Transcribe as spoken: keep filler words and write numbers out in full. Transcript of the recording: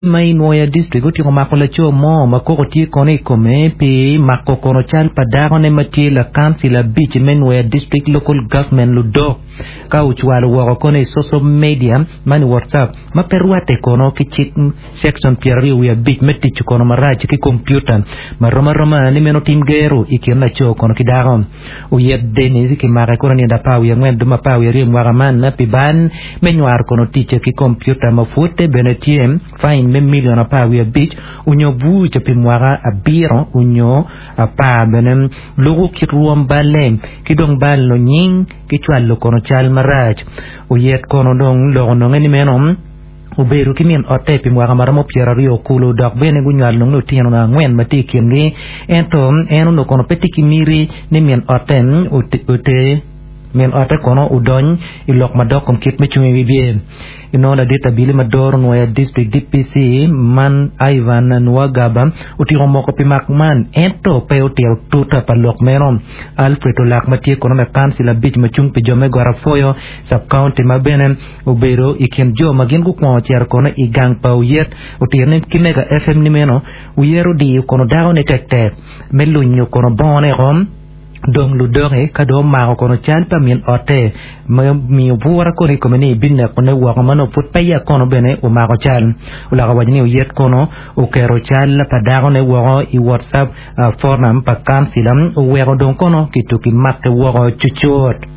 Mai noya district uti ko makola cho mo makoko ti kone kome pe makoko no chal padaro ne mati la council beach menwaya district local government ludo ka uchwalo wako kone social media mani whatsapp maperuate kono kichit section pieri we beach meti kono maraji ki computer maroma roma ni meno timgero ikirna cho kono kidaro uyed deni ki mara kono ni da pawi ngwen duma pawi ri mwaraman na piban menwar kono teacher ki computer mafute benetiem fine men million a pa we beach unyo bu je pimwara a biro unyo a pa benem logo ki ruom balem ki dong bal no nying ki chwal lo kono chal maraj u yet kono dong lo no ngeni menom u beru ki min ote pimwara maramo piera rio kulo dok bene gunyal no tino na ngwen mati kimri entom eno no kono petiki miri ni min oten ute men ote kono udon ilok madok kom kit me chumi bibie ino la data bili mador no ya district D P C man Ivan Nwagaba uti romoko pimakman ento pe uti tuta palok meron Alfred Olak mati kono na council beach machung pe jome gwarafoyo sub county mabenen ubero ikem jo magin ku ko cher kono igang pa uyet uti ne kinega F M ni meno uyero di kono dawo ne tekte melunyo kono bone rom dong ludore kado maro kono chalpa min ote mi buwara koni komeni binna kono wako mano put paya kono bene u maro chal ulaga wajini u yet kono u kero chal padago ne wako i whatsapp uh, fornam pa kansilam u wero don kono kituki matte wako chuchot